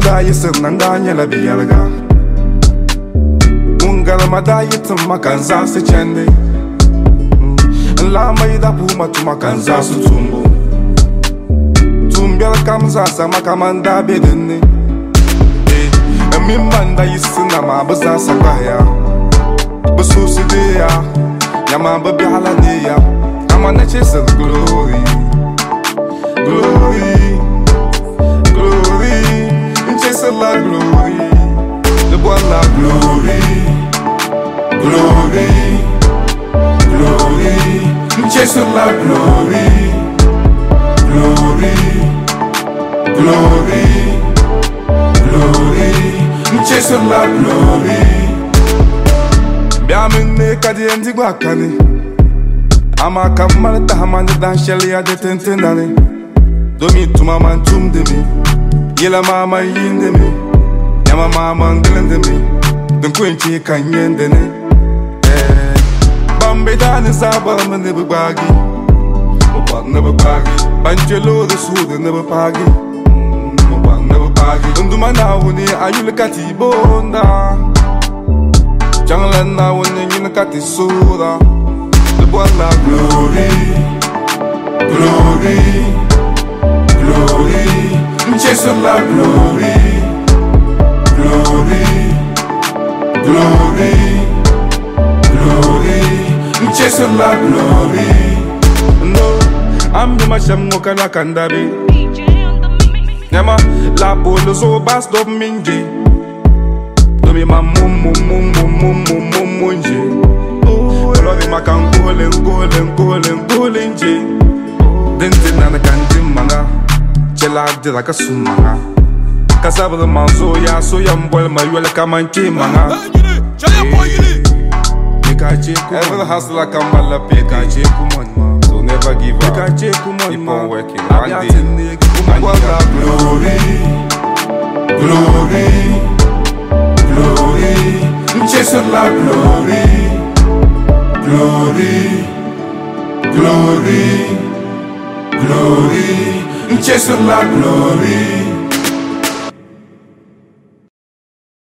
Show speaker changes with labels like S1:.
S1: dayi sirnanga nyela biyalga Mungal madayi tumma kan zasu chende La mai da puma tuma kan zasu tumbo Tumbel kam zasa makamanda bedene Min banda yisina ma bazasa kaya Basusi deya Yama babi hala deya Ama na chasing glory Glory Glory Chasing la glory The boy la glory Glory Glory Chasing la glory Glory Glory Glory Chasing la glory Biamine kadi endi gwakani Ama kamala tahamani dan sheli ya detentendani Domi tuma man tumdemi Yela mama yindemi Yama mama ngelendemi Dun kwenchi kanyendene Bambe dani sabal me nebe bagi Mubak nebe bagi Banjelo de sude nebe bagi Mubak nebe bagi Nduma na wuni ayule kati bonda Janglan na wuni yune kati soda The boy la glory Glory Glory Chasing la glory Glory Glory Glory Chasing la glory No Ambi masham ngokana kandabi Nyama la bolo zo bas do minji Domi ma mum nje Olori makan golen nje Dente nana kandim manga Chela dira ka sumanga Kasabra manzo ya so yambol ma yola kamanche manga Every hustler come mala pay So never give up Keep on working One day Glory Glory Glory Chasing la glory Glory Glory Glory Chasing la glory